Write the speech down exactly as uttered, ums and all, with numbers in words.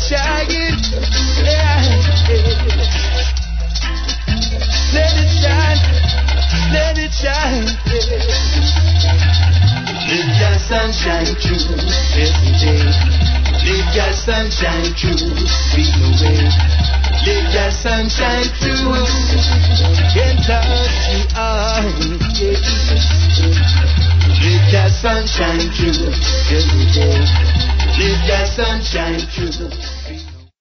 shine, yeah, yeah. Let it shine, let it shine, yeah. Let your sunshine through every day. Let your sunshine through, sweep away. Let your sunshine through, can touch you on, yeah. Let your sunshine through every day. Let your sunshine through.